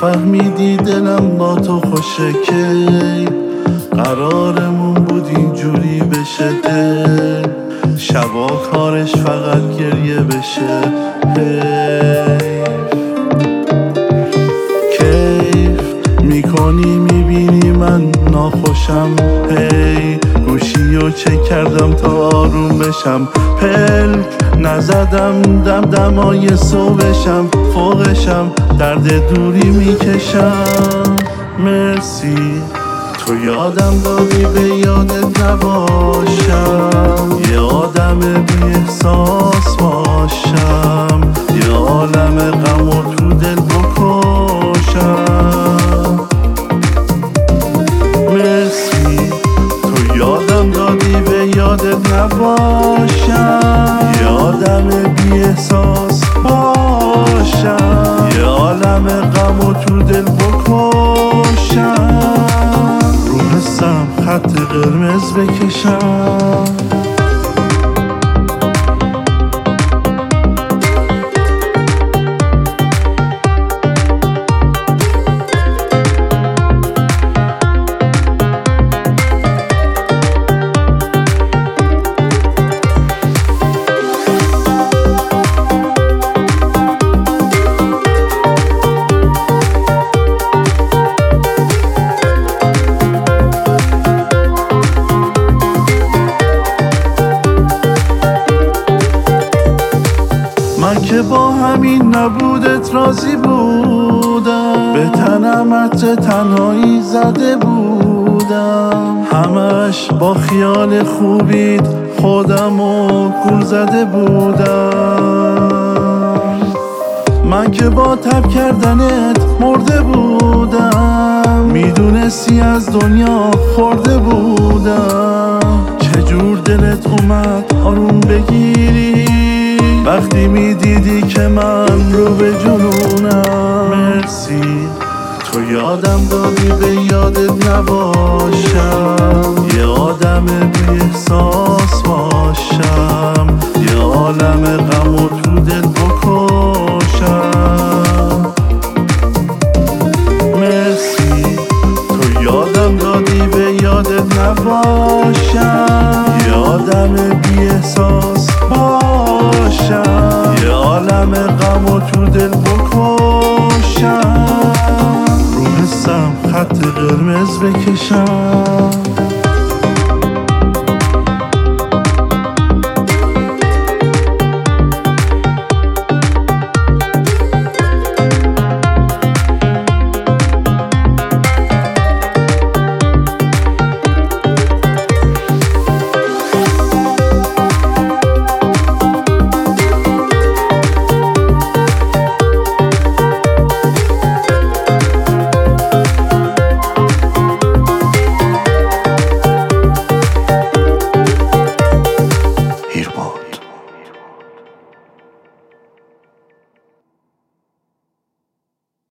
نفهمیدی دلم با تو خوشه که قرارمون بود اینجوری بشه دل شبا کارش فقط گریه بشه کیف میکنی میبینی من ناخوشم گوشیو چک کردم تا آروم بشم پلک نزدم دمدمای صبحشم فوقشم درد دوری میکشم مرسی تو یادم دادی به یادت نباشم یه آدم بی احساس باشم یه عالم غم و تو دل بکشم مرسی تو یادم دادی به یادت نباشم یه آدم بی احساس باشم یه عالم غم و تو دل بکشم رو حسم خط قرمز بکشم من که با همین نبودت راضی بودم به تنمت تنهایی زده بودم همش با خیال خوبیت خودمو گول زده بودم من که با تب کردنت مرده بودم میدونستی از دنیا خورده بودم چجور دلت اومد آروم بگیری وقتی میدیدی که من رو به جنونم مرسی تو یادم دادی به یادت نباشم یه آدم بی احساس باشم یه عالم غم و تو دل بکشم مرسی تو یادم دادی به یادت نباشم یه آدم بی احساس باشم یه عالم غم و تو دل بکشم رو حسم خط قرمز بکشم